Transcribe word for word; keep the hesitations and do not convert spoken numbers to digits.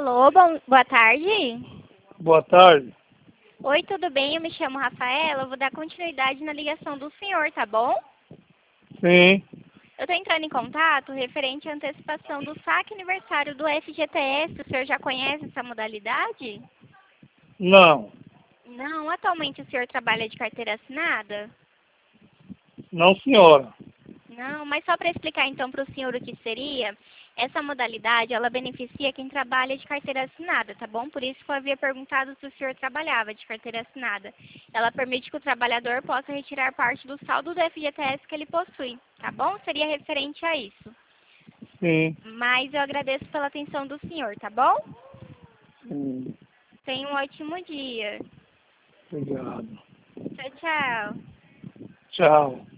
Alô, bom, boa tarde. Boa tarde. Oi, tudo bem? Eu me chamo Rafaela. Eu vou dar continuidade na ligação do senhor, tá bom? Sim. Eu estou entrando em contato referente à antecipação do saque aniversário do F G T S. O senhor já conhece essa modalidade? Não. Não. Atualmente o senhor trabalha de carteira assinada? Não, senhora. Não, mas só para explicar então para o senhor o que seria, essa modalidade, ela beneficia quem trabalha de carteira assinada, tá bom? Por isso que eu havia perguntado se o senhor trabalhava de carteira assinada. Ela permite que o trabalhador possa retirar parte do saldo do F G T S que ele possui, tá bom? Seria referente a isso. Sim. Mas eu agradeço pela atenção do senhor, tá bom? Sim. Tenha um ótimo dia. Obrigado. Tchau, tchau. Tchau.